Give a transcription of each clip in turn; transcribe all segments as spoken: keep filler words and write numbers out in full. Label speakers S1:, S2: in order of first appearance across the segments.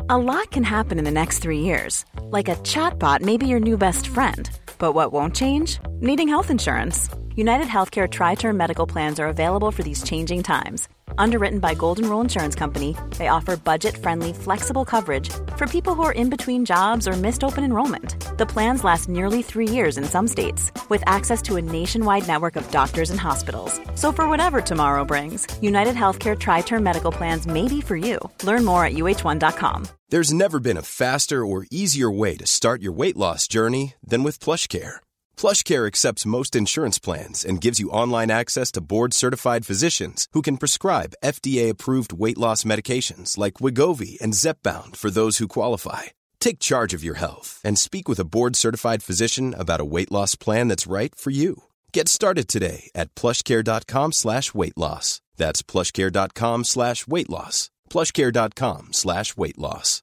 S1: A lot can happen in the next three years. Like a chatbot may be your new best friend. But what won't change? Needing health insurance. United Healthcare Tri-Term Medical Plans are available for these changing times. Underwritten by Golden Rule Insurance Company, they offer budget-friendly, flexible coverage for people who are in between jobs or missed open enrollment. The plans last nearly three years in some states, with access to a nationwide network of doctors and hospitals. So for whatever tomorrow brings, United Healthcare Tri-Term Medical Plans may be for you. Learn more at U H one dot com.
S2: There's never been a faster or easier way to start your weight loss journey than with PlushCare. PlushCare accepts most insurance plans and gives you online access to board-certified physicians who can prescribe F D A-approved weight loss medications like Wegovy and Zepbound for those who qualify. Take charge of your health and speak with a board-certified physician about a weight loss plan that's right for you. Get started today at plushcare.com slash weight loss. That's plushcare.com slash weight loss. plushcare.com slash weight loss.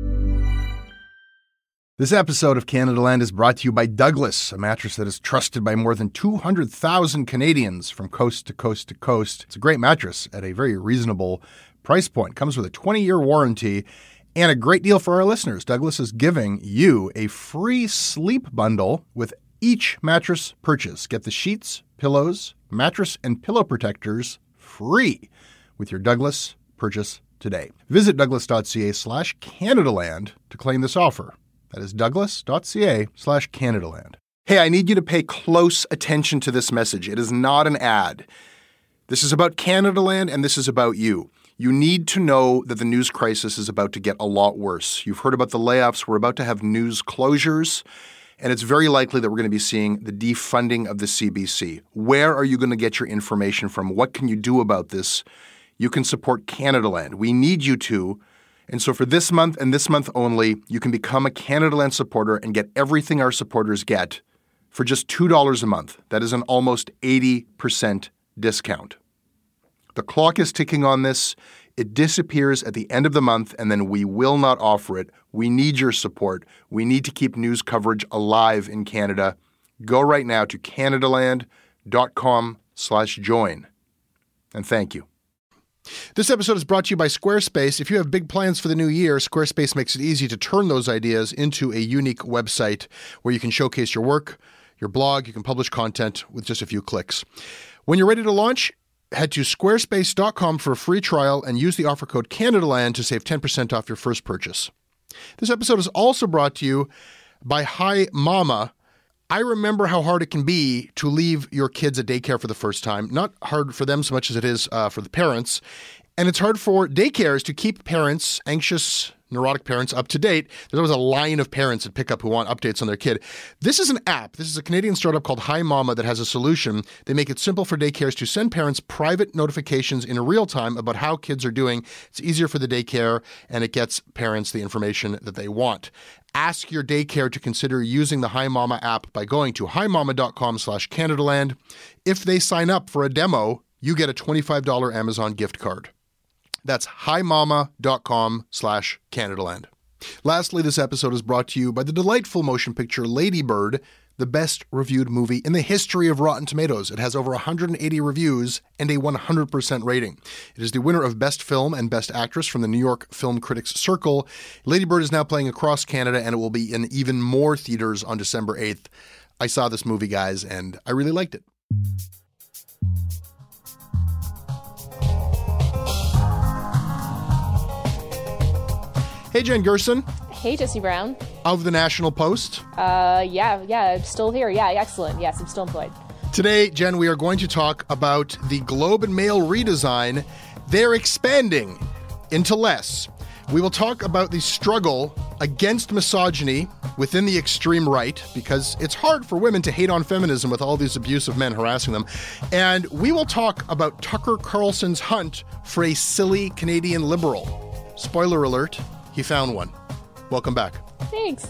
S3: This episode of Canadaland is brought to you by Douglas, a mattress that is trusted by more than two hundred thousand Canadians from coast to coast to coast. It's a great mattress at a very reasonable price point. Comes with a twenty-year warranty and a great deal for our listeners. Douglas is giving you a free sleep bundle with each mattress purchase. Get the sheets, pillows, mattress, and pillow protectors free with your Douglas purchase today. Visit douglas.ca slash Canadaland to claim this offer. That is douglas.ca slash Canadaland. Hey, I need you to pay close attention to this message. It is not an ad. This is about Canadaland, and this is about you. You need to know that the news crisis is about to get a lot worse. You've heard about the layoffs. We're about to have news closures, and it's very likely that we're going to be seeing the defunding of the C B C. Where are you going to get your information from? What can you do about this? You can support Canadaland. We need you to. And so for this month and this month only, you can become a Canadaland supporter and get everything our supporters get for just two dollars a month. That is an almost eighty percent discount. The clock is ticking on this. It disappears at the end of the month, and then we will not offer it. We need your support. We need to keep news coverage alive in Canada. Go right now to canadaland.com slash join. And thank you. This episode is brought to you by Squarespace. If you have big plans for the new year, Squarespace makes it easy to turn those ideas into a unique website where you can showcase your work, your blog, you can publish content with just a few clicks. When you're ready to launch, head to squarespace dot com for a free trial and use the offer code CanadaLand to save ten percent off your first purchase. This episode is also brought to you by Hi Mama. I remember how hard it can be to leave your kids at daycare for the first time. Not hard for them so much as it is uh, for the parents. And it's hard for daycares to keep parents, anxious, neurotic parents, up to date. There's always a line of parents at pickup who want updates on their kid. This is an app. This is a Canadian startup called Hi Mama that has a solution. They make it simple for daycares to send parents private notifications in real time about how kids are doing. It's easier for the daycare, and it gets parents the information that they want. Ask your daycare to consider using the Hi Mama app by going to himama.com slash Canadaland. If they sign up for a demo, you get a twenty-five dollars Amazon gift card. That's himama.com slash Canadaland. Lastly, this episode is brought to you by the delightful motion picture Lady Bird, the best reviewed movie in the history of Rotten Tomatoes. It has over one hundred eighty reviews and a one hundred percent rating. It is the winner of Best Film and Best Actress from the New York Film Critics Circle. Lady Bird is now playing across Canada, and it will be in even more theaters on December eighth. I saw this movie, guys, and I really liked it. Hey, Jen Gerson.
S4: Hey, Jesse Brown.
S3: Of the National Post.
S4: Uh, yeah, yeah, I'm still here. Yeah, excellent. Yes, I'm still employed.
S3: Today, Jen, we are going to talk about the Globe and Mail redesign. They're expanding into less. We will talk about the struggle against misogyny within the extreme right, because it's hard for women to hate on feminism with all these abusive men harassing them. And we will talk about Tucker Carlson's hunt for a silly Canadian liberal. Spoiler alert, he found one. Welcome back.
S4: Thanks.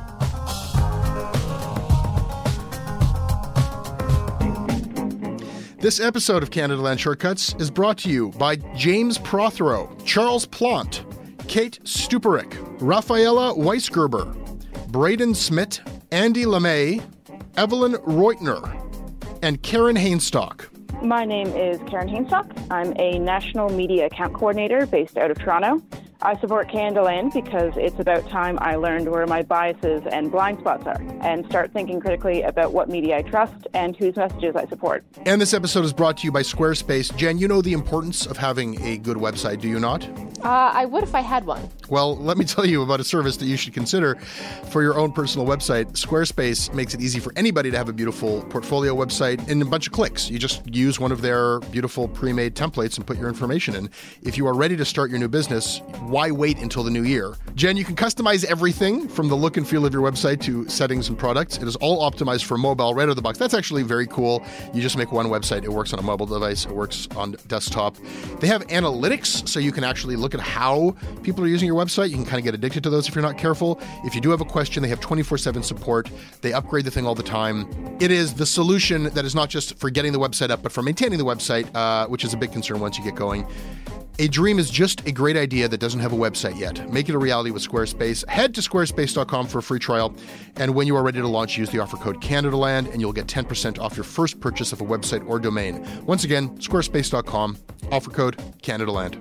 S3: This episode of Canadaland Shortcuts is brought to you by James Prothero, Charles Plant, Kate Stuperick, Rafaela Weisgerber, Braden Smith, Andy LeMay, Evelyn Reutner, and Karen Hainstock.
S5: My name is Karen Hainstock. I'm a national media account coordinator based out of Toronto. I support Canadaland because it's about time I learned where my biases and blind spots are and start thinking critically about what media I trust and whose messages I support.
S3: And this episode is brought to you by Squarespace. Jen, you know the importance of having a good website, do you not?
S4: Uh, I would if I had one.
S3: Well, let me tell you about a service that you should consider for your own personal website. Squarespace makes it easy for anybody to have a beautiful portfolio website in a bunch of clicks. You just use one of their beautiful pre-made templates and put your information in. If you are ready to start your new business, why wait until the new year? Jen, you can customize everything from the look and feel of your website to settings and products. It is all optimized for mobile right out of the box. That's actually very cool. You just make one website. It works on a mobile device. It works on desktop. They have analytics, so you can actually look at how people are using your website. You can kind of get addicted to those if you're not careful. If you do have a question, they have twenty-four seven support. They upgrade the thing all the time. It is the solution that is not just for getting the website up, but for maintaining the website, uh, which is a big concern once you get going. A dream is just a great idea that doesn't have a website yet. Make it a reality with Squarespace. Head to squarespace dot com for a free trial. And when you are ready to launch, use the offer code CanadaLand and you'll get ten percent off your first purchase of a website or domain. Once again, squarespace dot com, offer code CanadaLand.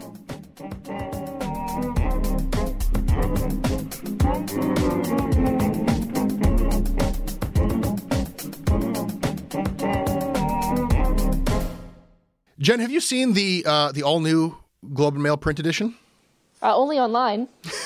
S3: Jen, have you seen the uh, the all-new Globe and Mail print edition?
S4: Uh, only online.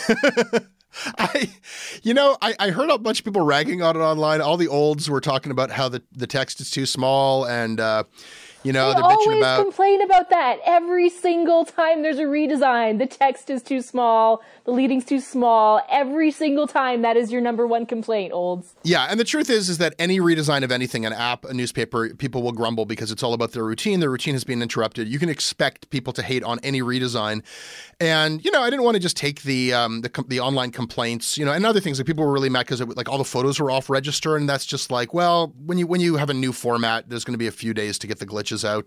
S3: I, you know, I, I heard a bunch of people ragging on it online. All the olds were talking about how the, the text is too small and, uh, you know,
S4: they
S3: they're bitching about...
S4: always complain about that. Every single time there's a redesign, the text is too small, the leading's too small. Every single time, that is your number one complaint, olds.
S3: Yeah, and the truth is, is that any redesign of anything, an app, a newspaper, people will grumble because it's all about their routine. Their routine has been interrupted. You can expect people to hate on any redesign. And, you know, I didn't want to just take the um, the, the online complaints, you know, and other things that people were really mad because like all the photos were off register. And that's just like, well, when you when you have a new format, there's going to be a few days to get the glitches out.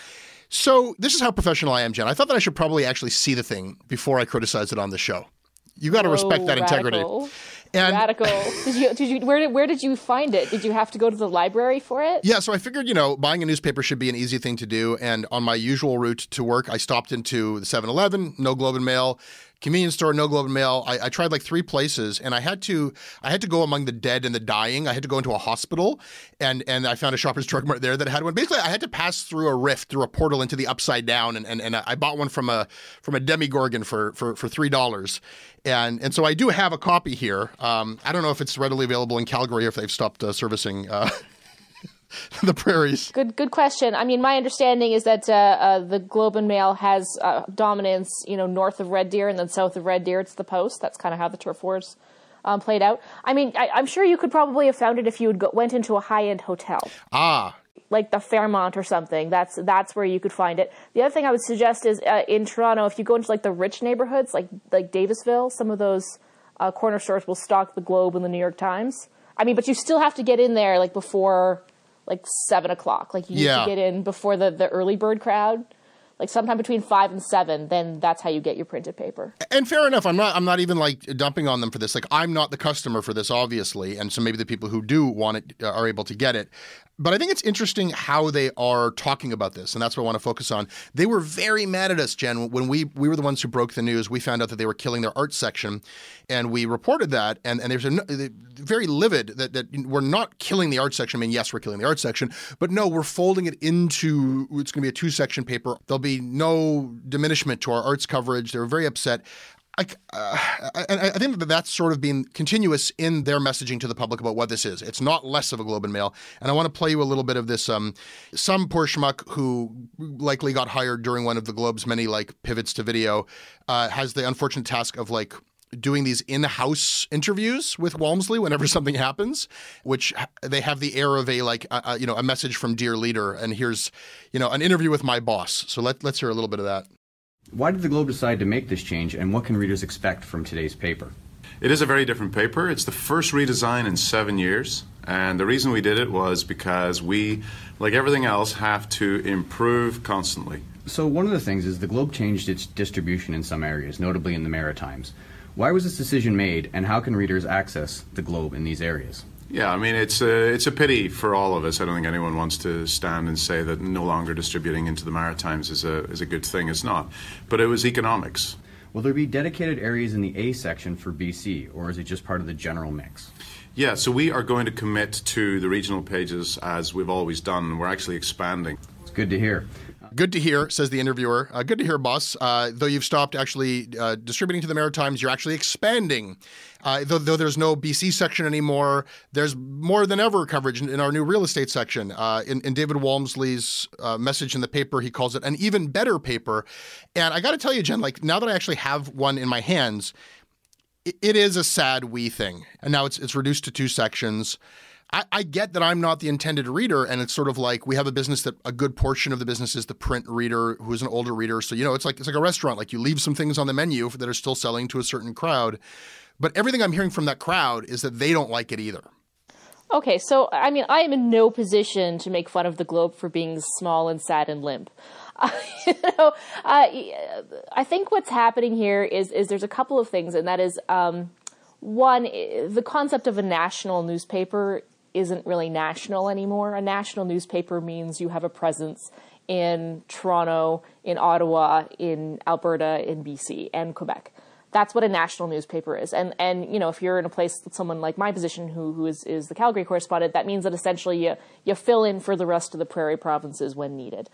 S3: So this is how professional I am, Jen. I thought that I should probably actually see the thing before I criticize it on the show. You got to respect that integrity.
S4: Radical.
S3: And
S4: Radical. Did you? Did you? Where did? Where did you find it? Did you have to go to the library for it?
S3: Yeah, so I figured, you know, buying a newspaper should be an easy thing to do. And on my usual route to work, I stopped into the seven eleven, no Globe and Mail. Convenience store, no Globe and Mail. I, I tried like three places, and I had to I had to go among the dead and the dying. I had to go into a hospital, and and I found a Shoppers Drug Mart there that had one. Basically, I had to pass through a rift, through a portal into the upside down, and and, and I bought one from a from a Demigorgon for for for three dollars, and and so I do have a copy here. Um, I don't know if it's readily available in Calgary or if they've stopped uh, servicing. Uh, the prairies.
S4: Good, good question. I mean, my understanding is that uh, uh, the Globe and Mail has uh, dominance, you know, north of Red Deer, and then south of Red Deer, it's the Post. That's kind of how the turf wars um, played out. I mean, I, I'm sure you could probably have found it if you had go, went into a high-end hotel.
S3: Ah.
S4: Like the Fairmont or something. That's that's where you could find it. The other thing I would suggest is uh, in Toronto, if you go into like the rich neighborhoods, like like Davisville, some of those uh, corner stores will stock the Globe and the New York Times. I mean, but you still have to get in there like before like seven o'clock. Like you need
S3: yeah.
S4: to get in before the, the early bird crowd. Like sometime between five and seven, then that's how you get your printed paper.
S3: And fair enough. I'm not I'm not even like dumping on them for this. Like I'm not the customer for this, obviously. And so maybe the people who do want it uh, are able to get it. But I think it's interesting how they are talking about this, and that's what I want to focus on. They were very mad at us, Jen. When we we were the ones who broke the news, we found out that they were killing their art section, and we reported that, and, and there's a very livid that, that we're not killing the art section. I mean, yes, we're killing the art section, but no, we're folding it into, it's going to be a two-section paper. There'll be no diminishment to our arts coverage. They were very upset. I, uh, I, I think that that's sort of been continuous in their messaging to the public about what this is. It's not less of a Globe and Mail. And I want to play you a little bit of this. Um, some poor schmuck who likely got hired during one of the Globe's many like pivots to video uh, has the unfortunate task of like doing these in-house interviews with Walmsley whenever something happens, which they have the air of a like a, you know a message from Dear Leader. And here's you know an interview with my boss. So let, let's hear a little bit of that.
S6: Why did the Globe decide to make this change, and what can readers expect from today's paper?
S7: It is a very different paper. It's the first redesign in seven years. And the reason we did it was because we, like everything else, have to improve constantly.
S6: So one of the things is the Globe changed its distribution in some areas, notably in the Maritimes. Why was this decision made, and how can readers access the Globe in these areas?
S7: Yeah, I mean, it's a, it's a pity for all of us. I don't think anyone wants to stand and say that no longer distributing into the Maritimes is a, is a good thing. It's not. But it was economics.
S6: Will there be dedicated areas in the A section for B C, or is it just part of the general mix?
S7: Yeah, so we are going to commit to the regional pages as we've always done. We're actually expanding.
S6: It's good to hear.
S3: Good to hear, says the interviewer. Uh, good to hear, boss. Uh, though you've stopped actually uh, distributing to the Maritimes, you're actually expanding. Uh, though, though there's no B C section anymore, there's more than ever coverage in, in our new real estate section. Uh, in, in David Walmsley's uh, message in the paper, he calls it an even better paper. And I got to tell you, Jen, like now that I actually have one in my hands, it, it is a sad wee thing. And now it's it's reduced to two sections. I, I get that I'm not the intended reader, and it's sort of like we have a business that a good portion of the business is the print reader who is an older reader. So, you know, it's like it's like a restaurant. Like you leave some things on the menu that are still selling to a certain crowd. But everything I'm hearing from that crowd is that they don't like it either.
S4: Okay, so, I mean, I am in no position to make fun of the Globe for being small and sad and limp. Uh, you know, uh, I think what's happening here is, is there's a couple of things, and that is, um, one, the concept of a national newspaper isn't really national anymore. A national newspaper means you have a presence in Toronto, in Ottawa, in Alberta, in B C, and Quebec. That's what a national newspaper is. And, and you know, if you're in a place with someone like my position who, who is, is the Calgary correspondent, that means that essentially you, you fill in for the rest of the prairie provinces when needed.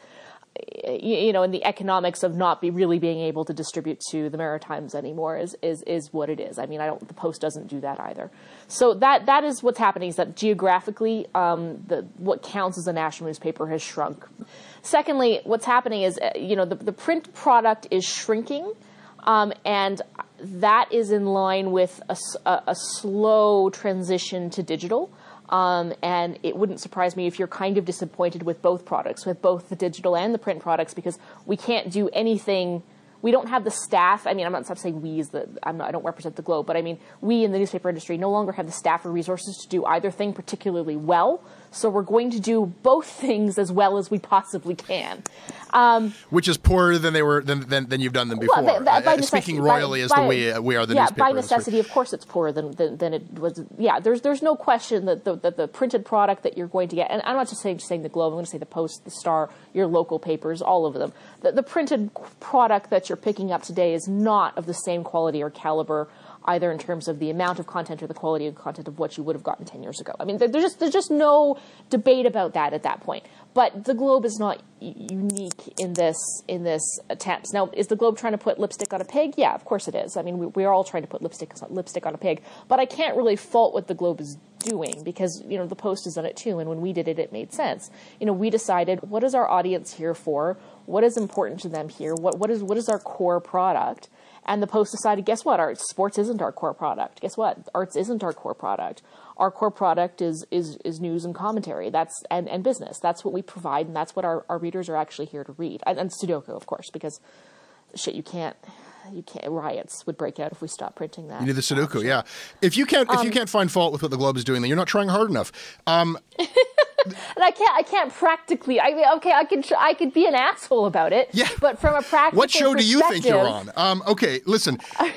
S4: You, you know, and the economics of not be really being able to distribute to the Maritimes anymore is, is, is what it is. I mean, I don't, the Post doesn't do that either. So that, that is what's happening, is that geographically, um, the, what counts as a national newspaper has shrunk. Secondly, what's happening is, you know, the, the print product is shrinking. Um, and that is in line with a, a, a slow transition to digital. Um, and it wouldn't surprise me if you're kind of disappointed with both products, with both the digital and the print products, because we can't do anything. We don't have the staff. I mean, I'm not saying we is the, I'm not, I don't represent the Globe, but I mean, we in the newspaper industry no longer have the staff or resources to do either thing particularly well. So we're going to do both things as well as we possibly can. Um,
S3: Which is poorer than they were than than, than you've done them before.
S4: Well, by, by
S3: uh, speaking royally by, as
S4: by,
S3: the way we are the
S4: yeah,
S3: newspaper.
S4: Yeah, by necessity, of course, it's poorer than, than than it was. Yeah, there's there's no question that the, that the printed product that you're going to get, and I'm not just saying just saying the Globe. I'm going to say the Post, the Star, your local papers, all of them. The, the printed product that you're picking up today is not of the same quality or caliber, either in terms of the amount of content or the quality of content of what you would have gotten ten years ago. I mean, there's just there's just no debate about that at that point. But the Globe is not unique in this in this attempt. Now, is the Globe trying to put lipstick on a pig? Yeah, of course it is. I mean, we, we are all trying to put lipstick lipstick on a pig. But I can't really fault what the Globe is doing, because, you know, the Post has done it too. And when we did it, it made sense. You know, we decided, what is our audience here for? What is important to them here? What what is what is our core product? And the Post decided, guess what? Our sports isn't our core product. Guess what? Arts isn't our core product. Our core product is is is news and commentary. That's and, and business. That's what we provide, and that's what our, our readers are actually here to read. And, and Sudoku, of course, because shit, you can't you can't riots would break out if we stopped printing that.
S3: You need the Sudoku, um, yeah. If you can't if um, you can't find fault with what the Globe is doing, then you're not trying hard enough. Um,
S4: And I can't, I can't practically. I mean, okay, I could, I could be an asshole about it.
S3: Yeah.
S4: But from a practical
S3: what show do you think you're on?
S4: perspective-
S3: Um, okay, listen.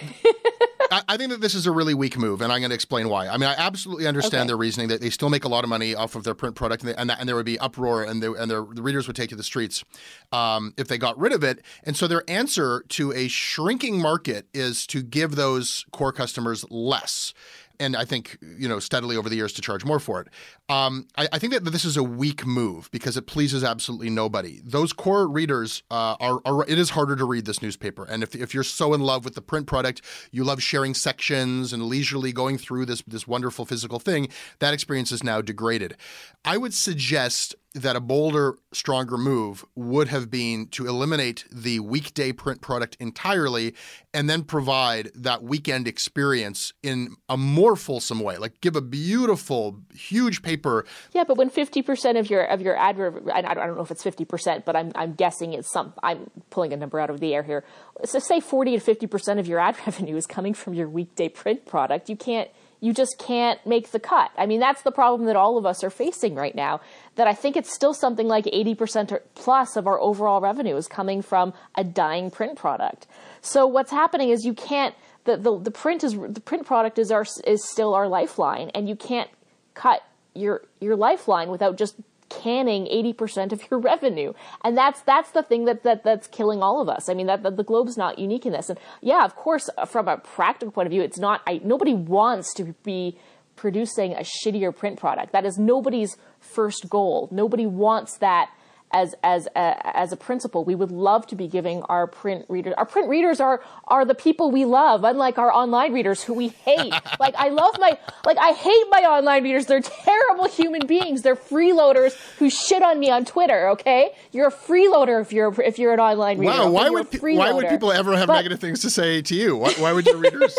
S3: I, I think that this is a really weak move, and I'm going to explain why. I mean, I absolutely understand
S4: Okay.
S3: their reasoning that they still make a lot of money off of their print product, and, they, and, that, and there would be uproar, and, they, and their, the readers would take to the streets um, if they got rid of it. And so their answer to a shrinking market is to give those core customers less. And I think, you know, steadily over the years to charge more for it. Um, I, I think that this is a weak move because it pleases absolutely nobody. Those core readers uh, are, are, it is harder to read this newspaper. And if, if you're so in love with the print product, you love sharing sections and leisurely going through this, this wonderful physical thing, that experience is now degraded. I would suggest that a bolder, stronger move would have been to eliminate the weekday print product entirely and then provide that weekend experience in a more fulsome way. Like give a beautiful, huge paper.
S4: Yeah, but when fifty percent of your of your ad, and I don't know if it's fifty percent, but I'm I'm guessing it's some. I'm pulling a number out of the air here. So say forty to fifty percent of your ad revenue is coming from your weekday print product. You can't. You just can't make the cut. I mean, that's the problem that all of us are facing right now, that I think it's still something like eighty percent or plus of our overall revenue is coming from a dying print product. So what's happening is you can't, the, the, the print is, the print product is our, is still our lifeline, and you can't cut your, your lifeline without just canning eighty percent of your revenue. And that's that's the thing that, that that's killing all of us. I mean, that, that the Globe's not unique in this. And yeah, of course, from a practical point of view, it's not, I, nobody wants to be producing a shittier print product. That is nobody's first goal. Nobody wants that as as a, as a principle. We would love to be giving our print readers, our print readers are are the people we love, unlike our online readers who we hate. Like I love my, like I hate my online readers. They're terrible human beings. They're freeloaders who shit on me on Twitter. Okay, you're a freeloader if you're if you're an online reader.
S3: Wow, why
S4: you're
S3: would pe- why would people ever have
S4: but,
S3: negative things to say to you? Why, why would your readers?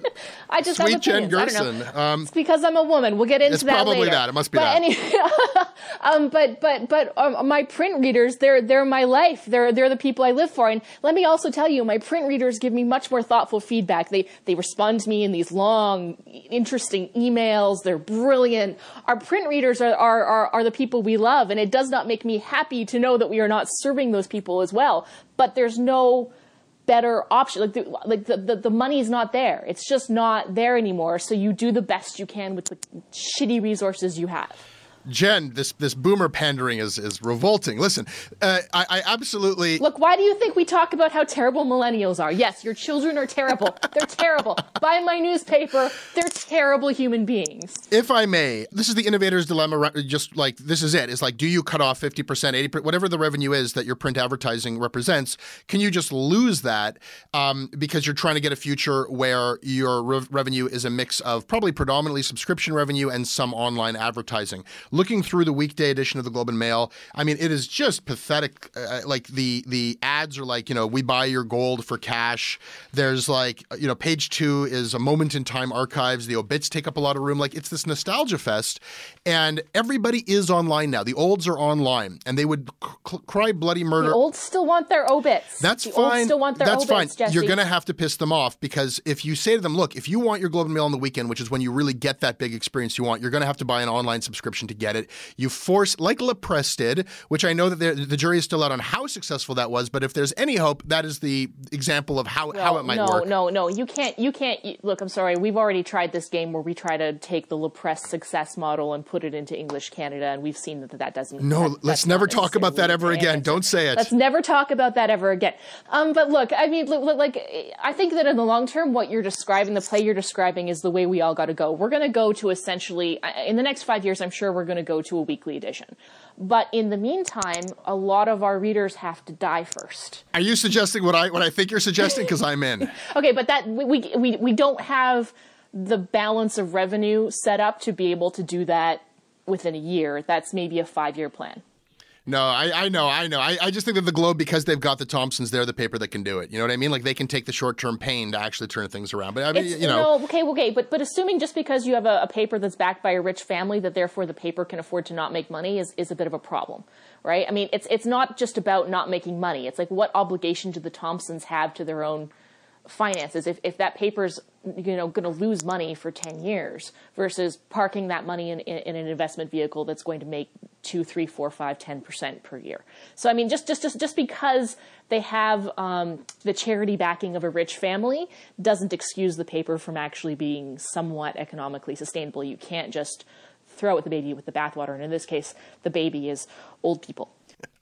S4: I just
S3: Sweet
S4: have
S3: Jen
S4: opinions.
S3: Gerson.
S4: I don't know.
S3: Um,
S4: it's because I'm a woman. We'll get into
S3: it's
S4: that
S3: probably
S4: later.
S3: that. It must be
S4: but
S3: that.
S4: Anyway, um, but but but um, my print readers, they're they're my life. They're they're the people I live for. And let me also tell you, my print readers give me much more thoughtful feedback. They they respond to me in these long, interesting emails. They're brilliant. Our print readers are are are, are the people we love, and it does not make me happy to know that we are not serving those people as well. But there's no better option. Like, the, like the, the, the money is not there. It's just not there anymore. So you do the best you can with the shitty resources you have.
S3: Jen, this this boomer pandering is is revolting. Listen, uh, I, I absolutely...
S4: Look, why do you think we talk about how terrible millennials are? Yes, your children are terrible. They're terrible. Buy my newspaper. They're terrible human beings.
S3: If I may, this is the innovator's dilemma. Just like, this is it. It's like, do you cut off fifty percent, eighty percent, whatever the revenue is that your print advertising represents? Can you just lose that um, because you're trying to get a future where your re- revenue is a mix of probably predominantly subscription revenue and some online advertising? Looking through the weekday edition of the Globe and Mail, I mean, it is just pathetic. Uh, like the the ads are like, you know, we buy your gold for cash. There's like, you know, page two is a moment in time archives. The obits take up a lot of room. Like, it's this nostalgia fest. And everybody is online now. The olds are online, and they would c- cry bloody murder.
S4: The olds still want their obits.
S3: That's
S4: the
S3: fine.
S4: Olds still want their
S3: That's
S4: obits,
S3: fine.
S4: Jesse.
S3: You're going to have to piss them off, because if you say to them, look, if you want your Globe and Mail on the weekend, which is when you really get that big experience you want, you're going to have to buy an online subscription to get it. You force, like La Presse did, which I know that the jury is still out on how successful that was, but if there's any hope, that is the example of how,
S4: no,
S3: how it might
S4: no,
S3: work.
S4: No, no, no. You can't, you can't, you, look, I'm sorry. We've already tried this game where we try to take the La Presse success model and put it into English Canada, and we've seen that that doesn't.
S3: No,
S4: that,
S3: let's never talk about that ever again.
S4: Answer.
S3: Don't say it.
S4: Let's never talk about that ever again. Um, but look, I mean, look, like, I think that in the long term, what you're describing, the play you're describing, is the way we all got to go. We're going to go to essentially, in the next five years, I'm sure we're going to go to a weekly edition. But in the meantime, a lot of our readers have to die first.
S3: Are you suggesting what I what I think you're suggesting? Because I'm in.
S4: Okay, but that we, we we don't have the balance of revenue set up to be able to do that within a year. That's maybe a five-year plan.
S3: No, I, I know, I know. I, I just think that the Globe, because they've got the Thompsons, they're the paper that can do it. You know what I mean? Like, they can take the short-term pain to actually turn things around. But I mean,
S4: it's,
S3: you know.
S4: No, okay, okay. But but assuming just because you have a, a paper that's backed by a rich family, that therefore the paper can afford to not make money is, is a bit of a problem, right? I mean, it's it's not just about not making money. It's like, what obligation do the Thompsons have to their own finances if, if that paper's, you know, going to lose money for ten years versus parking that money in, in, in an investment vehicle that's going to make two, three, four, five, ten percent per year. So, I mean, just, just, just, just because they have um, the charity backing of a rich family doesn't excuse the paper from actually being somewhat economically sustainable. You can't just throw out the baby with the bathwater. And in this case, the baby is old people.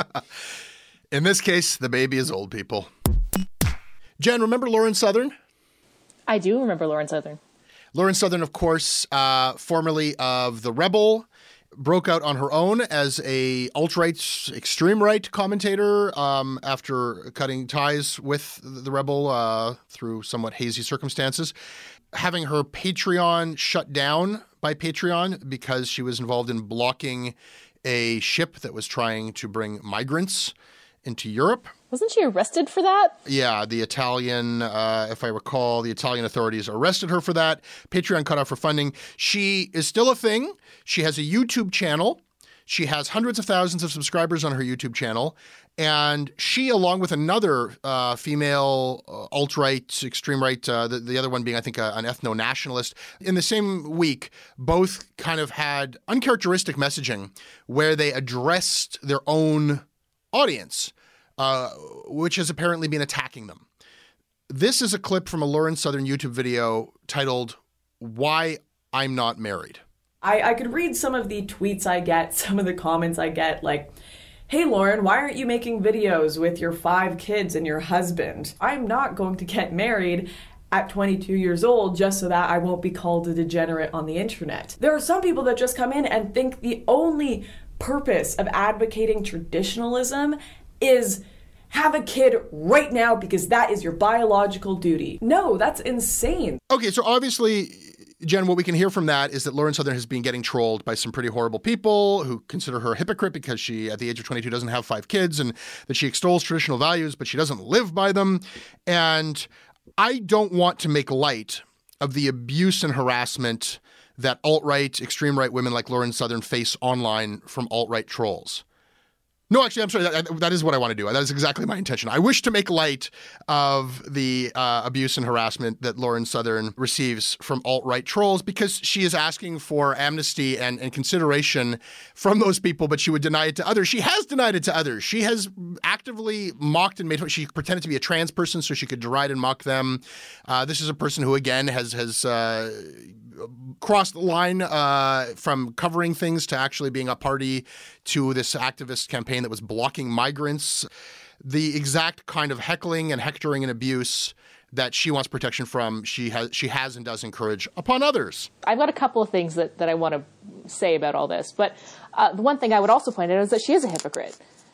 S3: In this case, the baby is old people. Jen, remember Lauren Southern?
S4: I do remember Lauren Southern.
S3: Lauren Southern, of course, uh, formerly of The Rebel, broke out on her own as a alt-right, extreme-right commentator um, after cutting ties with The Rebel uh, through somewhat hazy circumstances. Having her Patreon shut down by Patreon because she was involved in blocking a ship that was trying to bring migrants into Europe.
S4: Wasn't she arrested for that?
S3: Yeah, the Italian, uh, if I recall, the Italian authorities arrested her for that. Patreon cut off her funding. She is still a thing. She has a YouTube channel. She has hundreds of thousands of subscribers on her YouTube channel. And she, along with another uh, female uh, alt-right, extreme right, uh, the, the other one being, I think, uh, an ethno-nationalist, in the same week, both kind of had uncharacteristic messaging where they addressed their own audience. Uh, which has apparently been attacking them. This is a clip from a Lauren Southern YouTube video titled, "Why I'm Not Married."
S8: I, I could read some of the tweets I get, some of the comments I get, like, hey, Lauren, why aren't you making videos with your five kids and your husband? I'm not going to get married at twenty-two years old just so that I won't be called a degenerate on the internet. There are some people that just come in and think the only purpose of advocating traditionalism is have a kid right now because that is your biological duty. No, that's insane.
S3: Okay, so obviously, Jen, what we can hear from that is that Lauren Southern has been getting trolled by some pretty horrible people who consider her a hypocrite because she, at the age of twenty-two, doesn't have five kids, and that she extols traditional values, but she doesn't live by them. And I don't want to make light of the abuse and harassment that alt-right, extreme right women like Lauren Southern face online from alt-right trolls. No, actually, I'm sorry. That, that is what I want to do. That is exactly my intention. I wish to make light of the uh, abuse and harassment that Lauren Southern receives from alt-right trolls because she is asking for amnesty and, and consideration from those people, but she would deny it to others. She has denied it to others. She has actively mocked and made – she pretended to be a trans person so she could deride and mock them. Uh, this is a person who, again, has has uh, – crossed the line uh, from covering things to actually being a party to this activist campaign that was blocking migrants. The exact kind of heckling and hectoring and abuse that she wants protection from, she has she has and does encourage upon others.
S4: I've got a couple of things that, that I want to say about all this, but uh, the one thing I would also point out is that she is a hypocrite.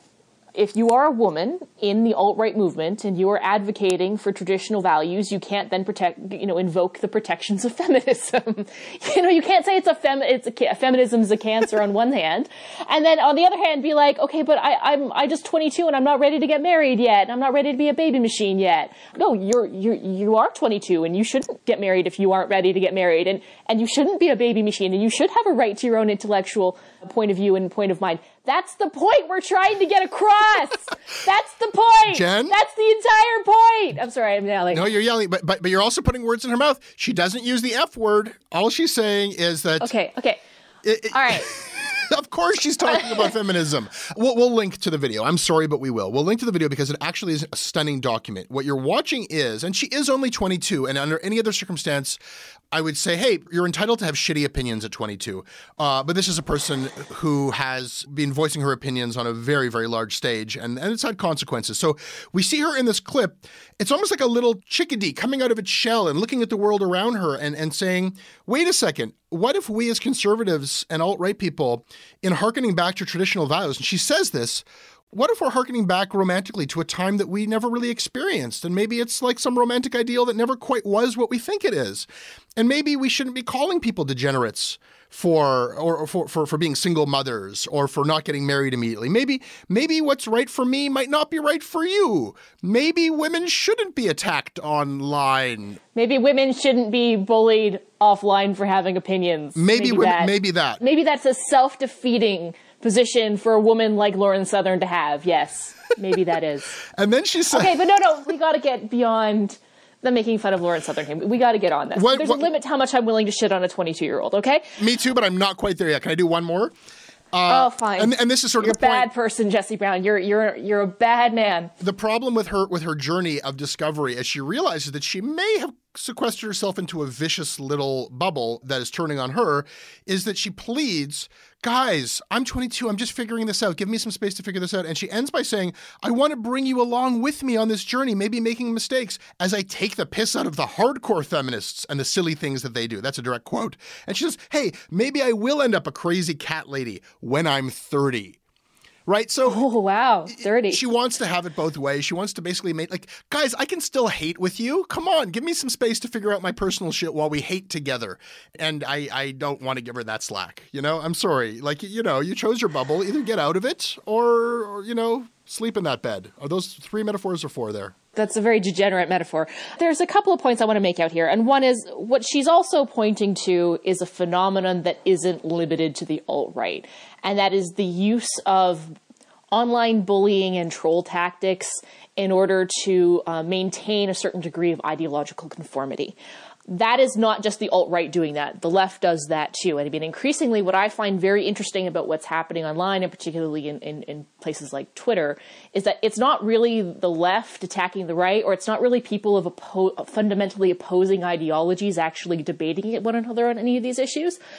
S4: If you are a woman in the alt-right movement and you are advocating for traditional values, you can't then protect, you know, invoke the protections of feminism. You know, you can't say it's a fem, it's a, feminism is a cancer on one hand, and then on the other hand be like, okay, but I, I'm I just twenty-two and I'm not ready to get married yet, and I'm not ready to be a baby machine yet. No, you're you you are twenty-two and you shouldn't get married if you aren't ready to get married, and and you shouldn't be a baby machine, and you should have a right to your own intellectual point of view and point of mind. That's the point we're trying to get across. That's the point.
S3: Jen?
S4: That's the entire point. I'm sorry, I'm yelling.
S3: No, you're yelling, but, but but you're also putting words in her mouth. She doesn't use the F word. All she's saying is that...
S4: Okay, okay.
S3: It, it,
S4: All right.
S3: Of course she's talking about feminism. We'll, we'll link to the video. I'm sorry, but we will. We'll link to the video because it actually is a stunning document. What you're watching is, and she is only twenty-two, and under any other circumstance, I would say, hey, you're entitled to have shitty opinions at twenty-two. Uh, but this is a person who has been voicing her opinions on a very, very large stage, and, and it's had consequences. So we see her in this clip. It's almost like a little chickadee coming out of its shell and looking at the world around her and, and saying, wait a second, what if we as conservatives and alt-right people, in hearkening back to traditional values, and she says this, what if we're hearkening back romantically to a time that we never really experienced? And maybe it's like some romantic ideal that never quite was what we think it is. And maybe we shouldn't be calling people degenerates for or for, for, for being single mothers or for not getting married immediately. Maybe maybe what's right for me might not be right for you. Maybe women shouldn't be attacked online.
S4: Maybe women shouldn't be bullied offline for having opinions.
S3: Maybe
S4: maybe
S3: women,
S4: that,
S3: maybe that.
S4: Maybe that's a self-defeating position for a woman like Lauren Southern to have. Yes, maybe that is.
S3: And then she said...
S4: Okay, but no, no, we got to get beyond the making fun of Lauren Southern here. We got to get on this.
S3: What,
S4: There's
S3: what,
S4: a limit to how much I'm willing to shit on a twenty-two-year-old, okay?
S3: Me too, but I'm not quite there yet. Can I do one more? Uh,
S4: oh, fine.
S3: And, and this is sort
S4: you're
S3: of the
S4: You're a bad
S3: point.
S4: person, Jesse Brown. You're you're you're a bad man.
S3: The problem with her with her journey of discovery is she realizes that she may have sequestered herself into a vicious little bubble that is turning on her, is that she pleads, guys, I'm twenty-two. I'm just figuring this out. Give me some space to figure this out. And she ends by saying, I want to bring you along with me on this journey, maybe making mistakes as I take the piss out of the hardcore feminists and the silly things that they do. That's a direct quote. And she says, hey, maybe I will end up a crazy cat lady when I'm thirty. Right? So,
S4: oh, wow. thirty.
S3: She wants to have it both ways. She wants to basically make, like, guys, I can still hate with you. Come on, give me some space to figure out my personal shit while we hate together. And I, I don't want to give her that slack. You know, I'm sorry. Like, you know, you chose your bubble. Either get out of it or, or you know, sleep in that bed. Are those three metaphors or four there?
S4: That's a very degenerate metaphor. There's a couple of points I want to make out here. And one is what she's also pointing to is a phenomenon that isn't limited to the alt-right. And that is the use of online bullying and troll tactics in order to uh, maintain a certain degree of ideological conformity. That is not just the alt-right doing that. The left does that too. And I mean, increasingly, what I find very interesting about what's happening online, and particularly in, in, in places like Twitter, is that it's not really the left attacking the right, or it's not really people of oppo- fundamentally opposing ideologies actually debating one another on any of these issues.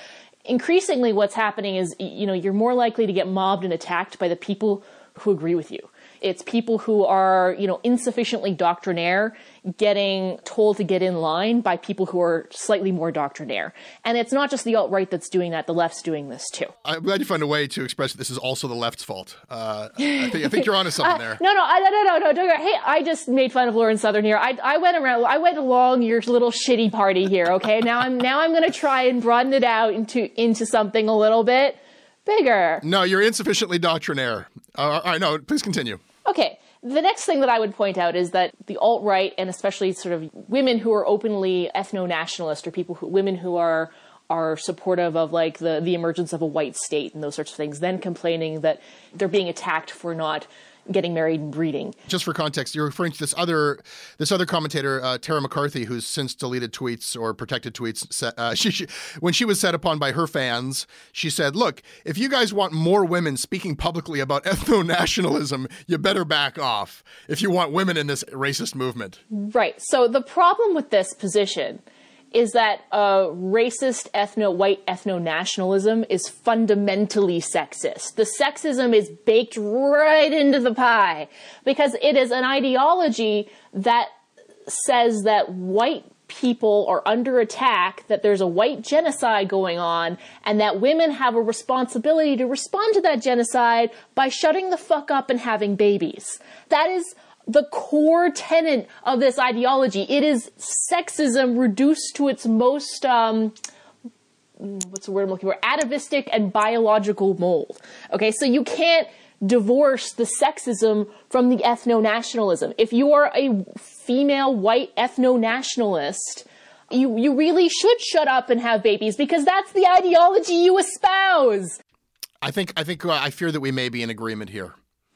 S4: increasingly what's happening is, you know, you're more likely to get mobbed and attacked by the people who agree with you. It's people who are, you know, insufficiently doctrinaire getting told to get in line by people who are slightly more doctrinaire. And it's not just the alt-right that's doing that. The left's doing this too.
S3: I'm glad you found a way to express that this is also the left's fault. Uh, I think I think you're onto something there.
S4: uh, no, no, I, no, no, no, no, don't. Hey, I just made fun of Lauren Southern here. I, I went around. I went along your little shitty party here. Okay, now I'm now I'm going to try and broaden it out into into something a little bit bigger.
S3: No, you're insufficiently doctrinaire. Uh, all right, no, please continue.
S4: Okay. The next thing that I would point out is that the alt-right, and especially sort of women who are openly ethno-nationalist, or people who, women who are are supportive of like the, the emergence of a white state and those sorts of things, then complaining that they're being attacked for not getting married and breeding.
S3: Just for context, you're referring to this other this other commentator, uh, Tara McCarthy, who's since deleted tweets or protected tweets. Uh, she, she, when she was set upon by her fans, she said, look, if you guys want more women speaking publicly about ethno-nationalism, you better back off if you want women in this racist movement.
S4: Right. So the problem with this position is that uh, racist ethno white ethno-nationalism is fundamentally sexist. The sexism is baked right into the pie because it is an ideology that says that white people are under attack, that there's a white genocide going on, and that women have a responsibility to respond to that genocide by shutting the fuck up and having babies. That is the core tenet of this ideology. It is sexism reduced to its most, um, what's the word I'm looking for, atavistic and biological mold. Okay, so you can't divorce the sexism from the ethno-nationalism. If you are a female white ethno-nationalist, you, you really should shut up and have babies because that's the ideology you espouse.
S3: I think, I think, uh, I fear that we may be in agreement here.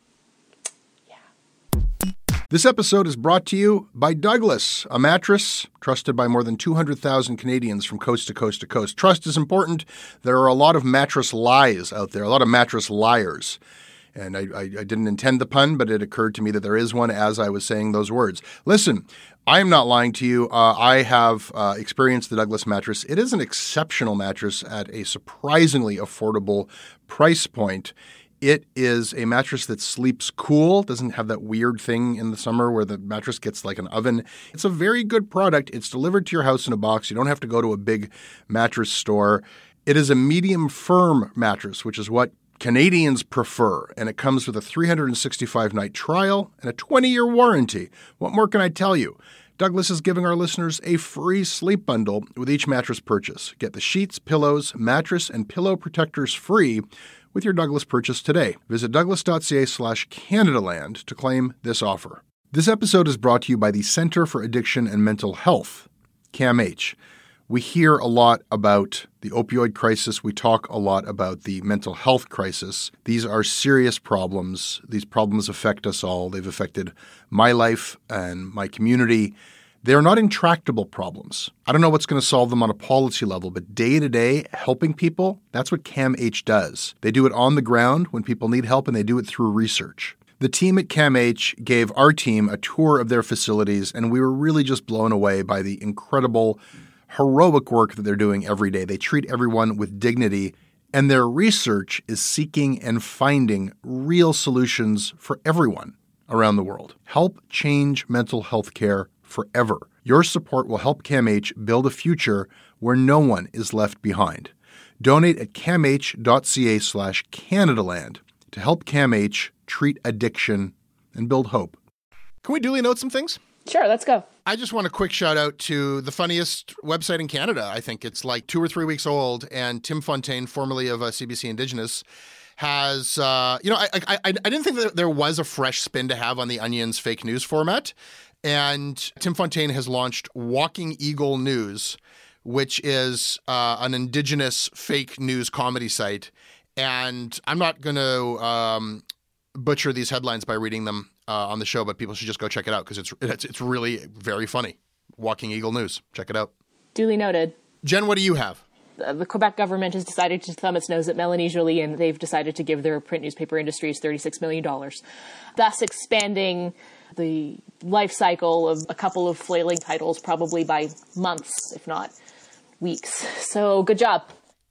S3: This episode is brought to you by Douglas, a mattress trusted by more than two hundred thousand Canadians from coast to coast to coast. Trust is important. There are a lot of mattress lies out there, a lot of mattress liars. And I, I, I didn't intend the pun, but it occurred to me that there is one as I was saying those words. Listen, I am not lying to you. Uh, I have uh, experienced the Douglas mattress. It is an exceptional mattress at a surprisingly affordable price point. It is a mattress that sleeps cool, doesn't have that weird thing in the summer where the mattress gets like an oven. It's a very good product. It's delivered to your house in a box. You don't have to go to a big mattress store. It is a medium firm mattress, which is what Canadians prefer, and it comes with a three hundred sixty-five night trial and a twenty year warranty. What more can I tell you? Douglas is giving our listeners a free sleep bundle with each mattress purchase. Get the sheets, pillows, mattress, and pillow protectors free with your Douglas purchase today. Visit douglas.ca slash Canadaland to claim this offer. This episode is brought to you by the Center for Addiction and Mental Health, C A M H. We hear a lot about the opioid crisis. We talk a lot about the mental health crisis. These are serious problems. These problems affect us all. They've affected my life and my community. They're not intractable problems. I don't know what's going to solve them on a policy level, but day-to-day helping people, that's what C A M H does. They do it on the ground when people need help, and they do it through research. The team at C A M H gave our team a tour of their facilities, and we were really just blown away by the incredible, heroic work that they're doing every day. They treat everyone with dignity, and their research is seeking and finding real solutions for everyone around the world. Help change mental health care forever. Your support will help C A M H build a future where no one is left behind. Donate at camh.ca slash Canadaland to help C A M H treat addiction and build hope. Can we duly note some things?
S4: Sure, let's go.
S3: I just want a quick shout out to the funniest website in Canada. I think it's like two or three weeks old, and Tim Fontaine, formerly of uh, C B C Indigenous, has, uh, you know, I, I I didn't think that there was a fresh spin to have on the Onion's fake news format. And Tim Fontaine has launched Walking Eagle News, which is uh, an Indigenous fake news comedy site. And I'm not going to um, butcher these headlines by reading them uh, on the show, but people should just go check it out because it's, it's it's really very funny. Walking Eagle News. Check it out.
S4: Duly noted.
S3: Jen, what do you have?
S4: The Quebec government has decided to thumb its nose at Melanie Joly, and they've decided to give their print newspaper industries thirty-six million dollars, thus expanding the life cycle of a couple of flailing titles probably by months, if not weeks. So good job.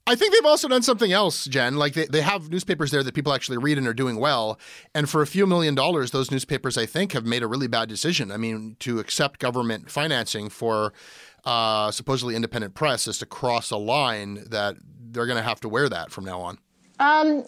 S3: I think they've also done something else, Jen. Like they, they have newspapers there that people actually read and are doing well. And for a few million dollars, those newspapers, I think, have made a really bad decision. I mean, to accept government financing for uh, supposedly independent press is to cross a line that they're going to have to wear that from now on.
S4: Um,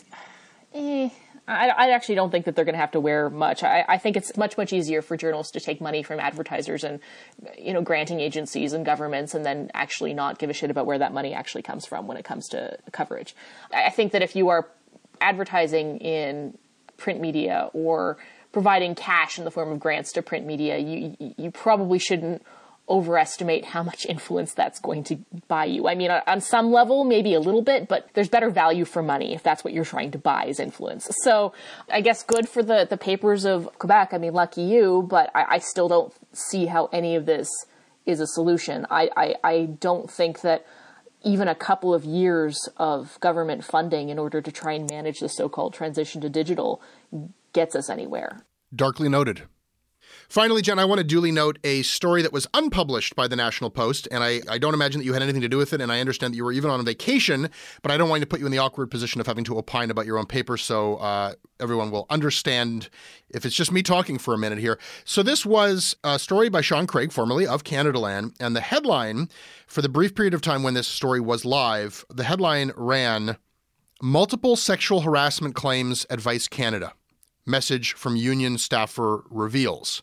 S4: eh. I, I actually don't think that they're going to have to wear much. I, I think it's much, much easier for journalists to take money from advertisers and, you know, granting agencies and governments and then actually not give a shit about where that money actually comes from when it comes to coverage. I think that if you are advertising in print media or providing cash in the form of grants to print media, you you probably shouldn't overestimate how much influence that's going to buy you. I mean, on some level, maybe a little bit, but there's better value for money if that's what you're trying to buy is influence. So I guess good for the, the papers of Quebec. I mean, lucky you, but I, I still don't see how any of this is a solution. I, I, I don't think that even a couple of years of government funding in order to try and manage the so-called transition to digital gets us anywhere.
S3: Darkly noted. Finally, Jen, I want to duly note a story that was unpublished by the National Post, and I, I don't imagine that you had anything to do with it, and I understand that you were even on vacation, but I don't want to put you in the awkward position of having to opine about your own paper, so uh, everyone will understand if it's just me talking for a minute here. So this was a story by Sean Craig, formerly of Canadaland, and the headline, for the brief period of time when this story was live, the headline ran, "Multiple Sexual Harassment Claims at Vice Canada. Message from union staffer reveals."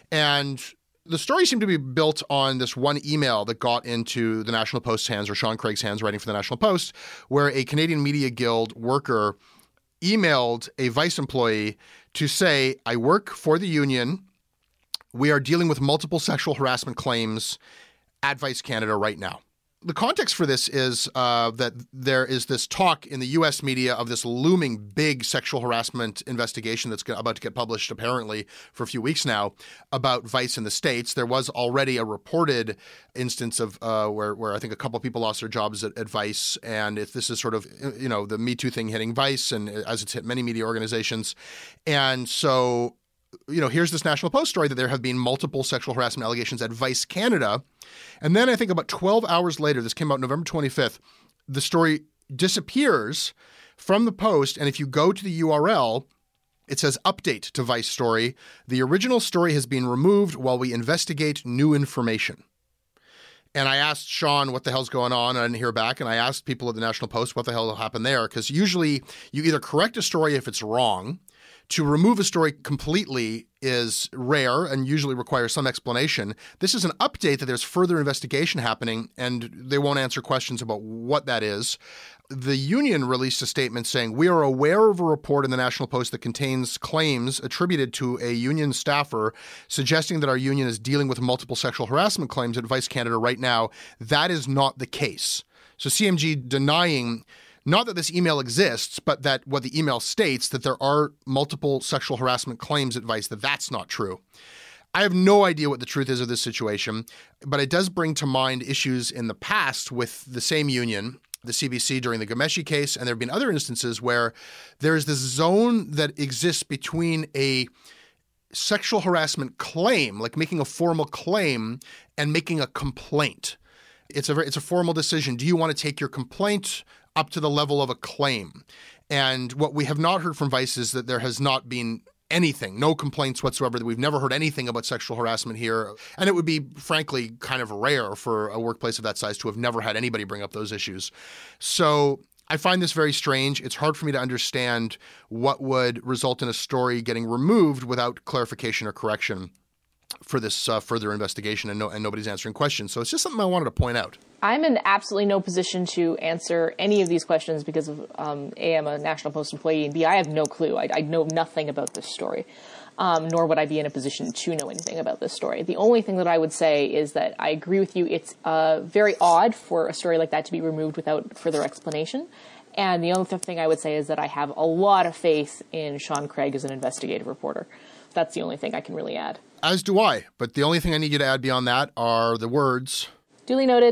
S3: And the story seemed to be built on this one email that got into the National Post's hands, or Sean Craig's hands, writing for the National Post, where a Canadian Media Guild worker emailed a Vice employee to say, "I work for the union. We are dealing with multiple sexual harassment claims at Vice Canada right now." The context for this is uh, that there is this talk in the U S media of this looming big sexual harassment investigation that's about to get published apparently for a few weeks now about Vice in the States. There was already a reported instance of uh, where, where I think a couple of people lost their jobs at, at Vice. And if this is sort of, you know, the Me Too thing hitting Vice, and as it's hit many media organizations. And so, you know, here's this National Post story that there have been multiple sexual harassment allegations at Vice Canada. And then I think about twelve hours later, this came out November twenty-fifth, the story disappears from the Post. And if you go to the U R L, it says update to Vice story. The original story has been removed while we investigate new information. And I asked Sean what the hell's going on, and I didn't hear back. And I asked people at the National Post what the hell happened there, because usually you either correct a story if it's wrong. To remove a story completely is rare and usually requires some explanation. This is an update that there's further investigation happening, and they won't answer questions about what that is. The union released a statement saying, "We are aware of a report in the National Post that contains claims attributed to a union staffer suggesting that our union is dealing with multiple sexual harassment claims at Vice Canada right now. That is not the case." So C M G denying not that this email exists, but that what the email states, that there are multiple sexual harassment claims at Vice, that that's not true. I have no idea what the truth is of this situation, but it does bring to mind issues in the past with the same union, the C B C, during the Ghomeshi case, and there have been other instances where there's this zone that exists between a sexual harassment claim, like making a formal claim, and making a complaint. It's a very, it's a formal decision. Do you want to take your complaint up to the level of a claim? And what we have not heard from Vice is that there has not been anything, no complaints whatsoever, that we've never heard anything about sexual harassment here. And it would be, frankly, kind of rare for a workplace of that size to have never had anybody bring up those issues. So I find this very strange. It's hard for me to understand what would result in a story getting removed without clarification or correction for this uh, further investigation, and, no, and nobody's answering questions. So it's just something I wanted to point out.
S4: I'm in absolutely no position to answer any of these questions because of um, A, I'm a National Post employee, and B, I have no clue. I, I know nothing about this story, um, nor would I be in a position to know anything about this story. The only thing that I would say is that I agree with you. It's uh, very odd for a story like that to be removed without further explanation. And the only thing I would say is that I have a lot of faith in Sean Craig as an investigative reporter. That's the only thing I can really add.
S3: As do I. But the only thing I need you to add beyond that are the words.
S4: Duly noted.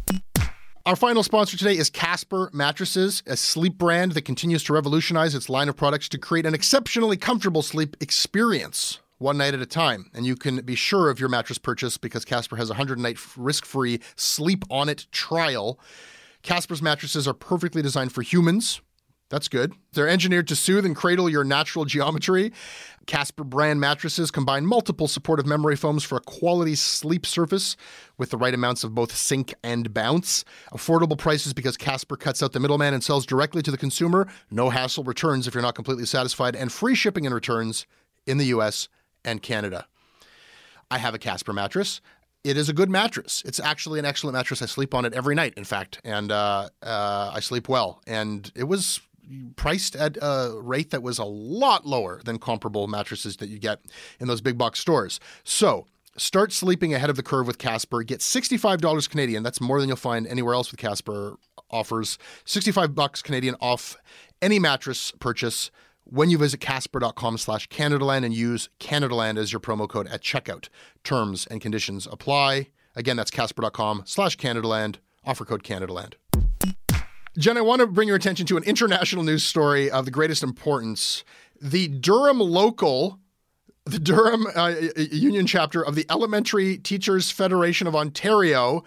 S3: Our final sponsor today is Casper Mattresses, a sleep brand that continues to revolutionize its line of products to create an exceptionally comfortable sleep experience, one night at a time. And you can be sure of your mattress purchase because Casper has a one hundred night risk-free sleep on it trial Casper's mattresses are perfectly designed for humans. That's good. They're engineered to soothe and cradle your natural geometry. Casper brand mattresses combine multiple supportive memory foams for a quality sleep surface with the right amounts of both sink and bounce. Affordable prices because Casper cuts out the middleman and sells directly to the consumer. No hassle returns if you're not completely satisfied, and free shipping and returns in the U S and Canada. I have a Casper mattress. It is a good mattress. It's actually an excellent mattress. I sleep on it every night, in fact, and uh, uh, I sleep well. And it was priced at a rate that was a lot lower than comparable mattresses that you get in those big box stores. So start sleeping ahead of the curve with Casper. Get sixty-five dollars Canadian. That's more than you'll find anywhere else with Casper offers. sixty-five bucks Canadian off any mattress purchase when you visit casper.com slash Canadaland and use Canadaland as your promo code at checkout. Terms and conditions apply. Again, that's casper.com slash Canadaland. Offer code Canadaland. Jen, I want to bring your attention to an international news story of the greatest importance. The Durham local, the Durham uh, Union chapter of the Elementary Teachers Federation of Ontario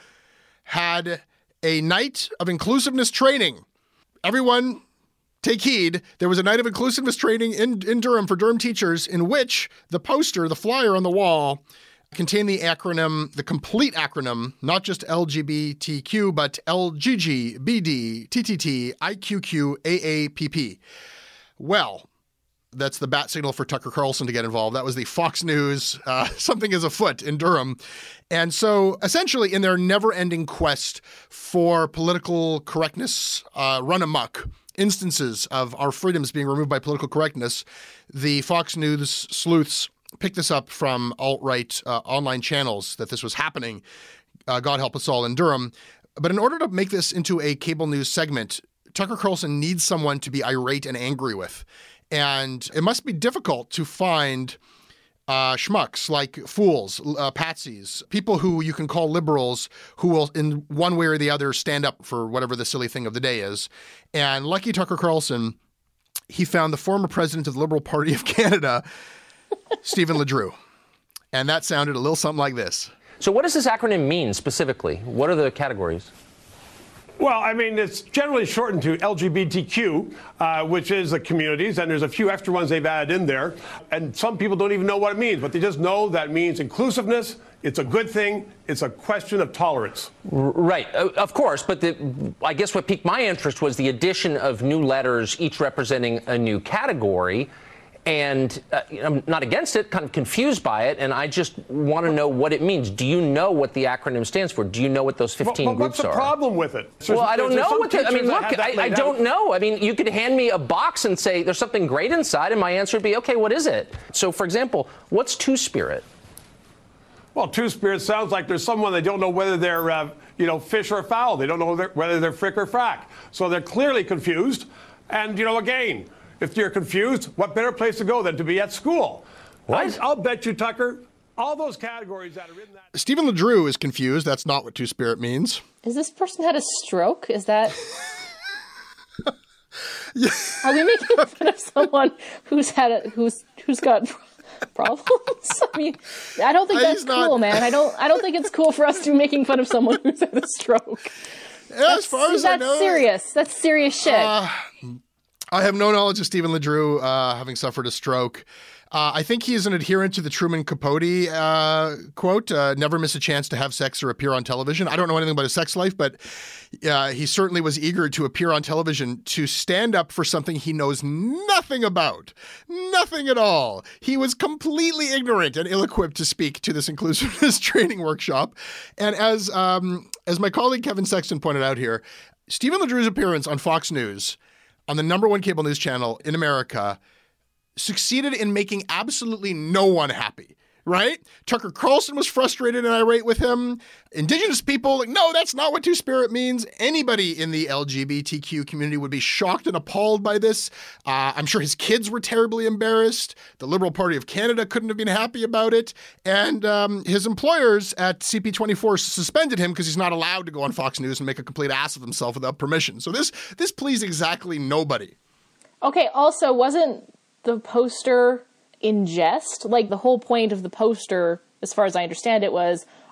S3: had a night of inclusiveness training. Everyone, take heed. There was a night of inclusiveness training in, in Durham for Durham teachers in which the poster, the flyer on the wall, contained the acronym, the complete acronym, not just L G B T Q, but L G G, B D, T T T, I Q Q, A A P P. Well, that's the bat signal for Tucker Carlson to get involved. That was the Fox News, uh, something is afoot in Durham. And so essentially in their never-ending quest for political correctness uh, run amok, instances of our freedoms being removed by political correctness, the Fox News sleuths picked this up from alt-right uh, online channels that this was happening. Uh, God help us all in Durham. But in order to make this into a cable news segment, Tucker Carlson needs someone to be irate and angry with. And it must be difficult to find uh, schmucks like fools, uh, patsies, people who you can call liberals who will in one way or the other stand up for whatever the silly thing of the day is. And lucky Tucker Carlson, he found the former president of the Liberal Party of Canada, Stephen LeDrew. And that sounded a little something like this.
S9: So what does this acronym mean specifically? What are the categories?
S10: Well, I mean, it's generally shortened to L G B T Q, uh, which is the communities, and there's a few extra ones they've added in there. And some people don't even know what it means, but they just know that means inclusiveness. It's a good thing. It's a question of tolerance.
S9: Right, uh, of course. But the, I guess what piqued my interest was the addition of new letters, each representing a new category. And uh, I'm not against it, kind of confused by it, and I just want to know what it means. Do you know what the acronym stands for? Do you know what those fifteen
S10: well,
S9: groups are?
S10: What's the problem with it? So
S9: well, I don't know what the, I mean, look,
S10: I,
S9: I don't know. I mean, you could hand me a box and say there's something great inside, and my answer would be, okay, what is it? So, for example, what's Two-Spirit?
S10: Well, Two-Spirit sounds like there's someone they don't know whether they're, uh, you know, fish or fowl. They don't know whether they're frick or frack. So they're clearly confused. And, you know, again, if you're confused, what better place to go than to be at school?
S9: What?
S10: I'll, I'll bet you, Tucker, all those categories that are in that.
S3: Stephen LeDrew is confused. That's not what Two-Spirit means.
S4: Is this person had a stroke? Is that...
S3: Yeah.
S4: Are we making fun of someone who's had a, who's who's got problems? I mean, I don't think that's
S3: He's
S4: cool,
S3: not...
S4: man. I don't I don't think it's cool for us to be making fun of someone who's had a stroke.
S3: As far as I know,
S4: that's serious. That's serious shit.
S3: Uh, I have no knowledge of Stephen LeDrew uh, having suffered a stroke. Uh, I think he is an adherent to the Truman Capote uh, quote, uh, never miss a chance to have sex or appear on television. I don't know anything about his sex life, but uh, he certainly was eager to appear on television to stand up for something he knows nothing about. Nothing at all. He was completely ignorant and ill-equipped to speak to this inclusiveness training workshop. And as, um, as my colleague Kevin Sexton pointed out here, Stephen LeDrew's appearance on Fox News, on the number one cable news channel in America, succeeded in making absolutely no one happy, right? Tucker Carlson was frustrated and irate with him. Indigenous people, like, no, that's not what Two-Spirit means. Anybody in the L G B T Q community would be shocked and appalled by this. Uh, I'm sure his kids were terribly embarrassed. The Liberal Party of Canada couldn't have been happy about it. And um, his employers at C P twenty-four suspended him because he's not allowed to go on Fox News and make a complete ass of himself without permission. So this this pleased exactly nobody.
S4: Okay, also, wasn't the poster in jest? Like, the whole point of the poster, as far as I understand it, was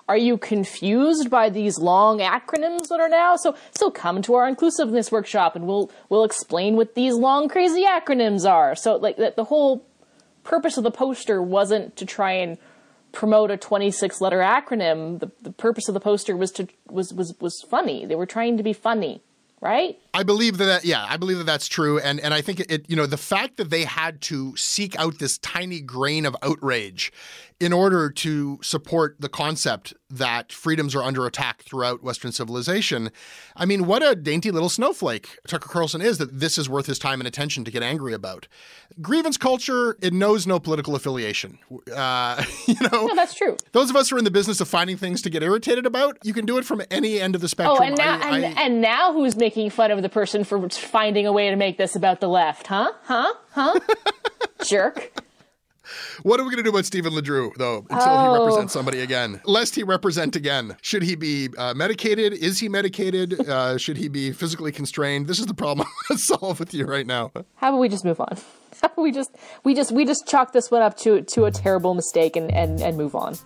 S4: Are you confused by these long acronyms that are now? So, so come to our inclusiveness workshop and we'll, we'll explain what these long, crazy acronyms are. So, like, the, the whole purpose of the poster wasn't to try and promote a twenty-six letter acronym. The, the purpose of the poster was to, was, was, was funny. They were trying to be funny. Right?
S3: I believe that, that, yeah, I believe that that's true. And and I think it, it, you know, the fact that they had to seek out this tiny grain of outrage in order to support the concept that freedoms are under attack throughout Western civilization. I mean, what a dainty little snowflake Tucker Carlson is that this is worth his time and attention to get angry about. Grievance culture, it knows no political affiliation. Uh, you know,
S4: no, that's true.
S3: Those of us who are in the business of finding things to get irritated about, you can do it from any end of the spectrum.
S4: Oh, and now,
S3: I,
S4: and,
S3: I,
S4: and now who's making fun of the person for finding a way to make this about the left? Huh? Huh? Huh? Jerk.
S3: What are we going to do about Stephen LeDrew, though, until
S4: oh.
S3: he represents somebody again? Lest he represent again. Should he be uh, medicated? Is he medicated? Uh, should he be physically constrained? This is the problem I'm going to solve with you right now.
S4: How about we just move on? How about we just we just we just chalk this one up to to a terrible mistake and and, and move on.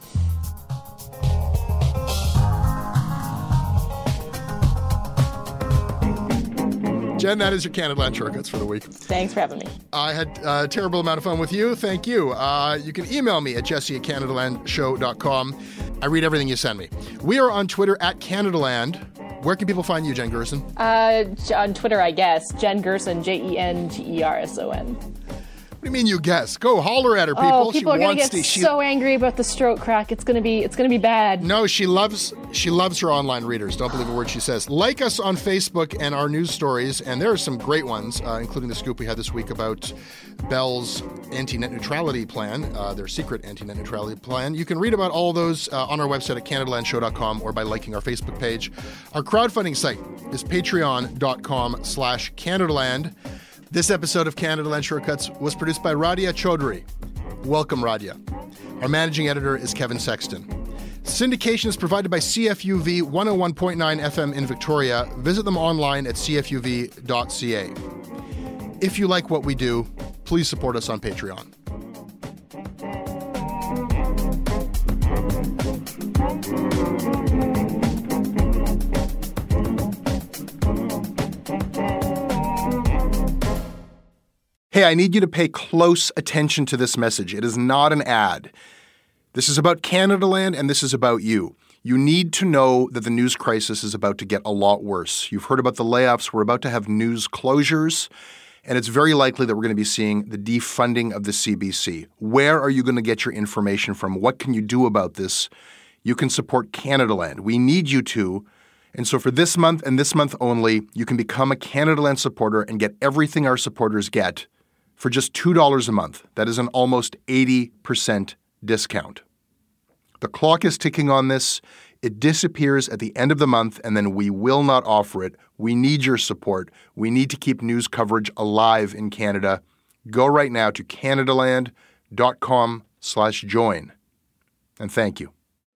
S3: Jen, that is your Canadaland shortcuts for the week.
S4: Thanks for having me.
S3: I had a terrible amount of fun with you. Thank you. Uh, you can email me at jesse at canadaland show dot com. I read everything you send me. We are on Twitter at Canadaland. Where can people find you, Jen Gerson?
S4: Uh, on Twitter, I guess. Jen Gerson, J E N G E R S O N.
S3: What do you mean you guess? Go holler at her, people.
S4: Oh, people
S3: she
S4: are going to
S3: wants
S4: get
S3: to, she...
S4: so angry about the stroke crack. It's going to be it's going to be bad.
S3: No, she loves she loves her online readers. Don't believe a word she says. Like us on Facebook and our news stories, and there are some great ones, uh, including the scoop we had this week about Bell's anti-net neutrality plan, uh, their secret anti-net neutrality plan. You can read about all those uh, on our website at canadaland show dot com or by liking our Facebook page. Our crowdfunding site is patreon dot com slash Canadaland. This episode of Canadaland Shortcuts was produced by Radia Chaudhry. Welcome, Radia. Our managing editor is Kevin Sexton. Syndication is provided by C F U V one oh one point nine F M in Victoria. Visit them online at c f u v dot c a. If you like what we do, please support us on Patreon. Hey, I need you to pay close attention to this message. It is not an ad. This is about Canadaland, and this is about you. You need to know that the news crisis is about to get a lot worse. You've heard about the layoffs. We're about to have news closures, and it's very likely that we're going to be seeing the defunding of the C B C. Where are you going to get your information from? What can you do about this? You can support Canadaland. We need you to. And so for this month and this month only, you can become a Canadaland supporter and get everything our supporters get for just two dollars a month. That is an almost eighty percent discount. The clock is ticking on this. It disappears at the end of the month, and then we will not offer it. We need your support. We need to keep news coverage alive in Canada. Go right now to canadaland dot com slash join. And thank you.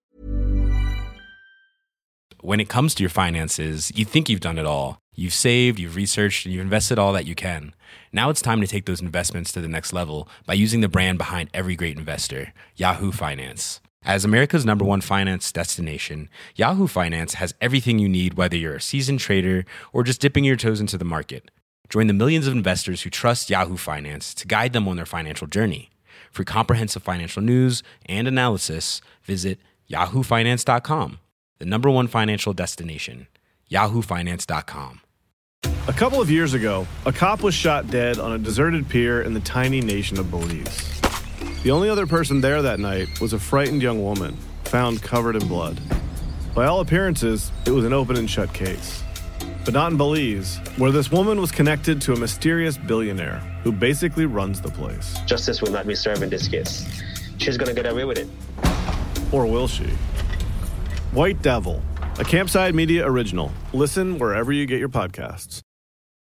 S11: When it comes to your finances, you think you've done it all. You've saved, you've researched, and you've invested all that you can. Now it's time to take those investments to the next level by using the brand behind every great investor, Yahoo Finance. As America's number one finance destination, Yahoo Finance has everything you need, whether you're a seasoned trader or just dipping your toes into the market. Join the millions of investors who trust Yahoo Finance to guide them on their financial journey. For comprehensive financial news and analysis, visit yahoo finance dot com, the number one financial destination, yahoo finance dot com.
S12: A couple of years ago, a cop was shot dead on a deserted pier in the tiny nation of Belize. The only other person there that night was a frightened young woman, found covered in blood. By all appearances, it was an open and shut case. But not in Belize, where this woman was connected to a mysterious billionaire who basically runs the place.
S13: Justice will not be served in this case. She's gonna get away with it.
S12: Or will she? White Devil, a Campside Media original. Listen wherever you get your podcasts.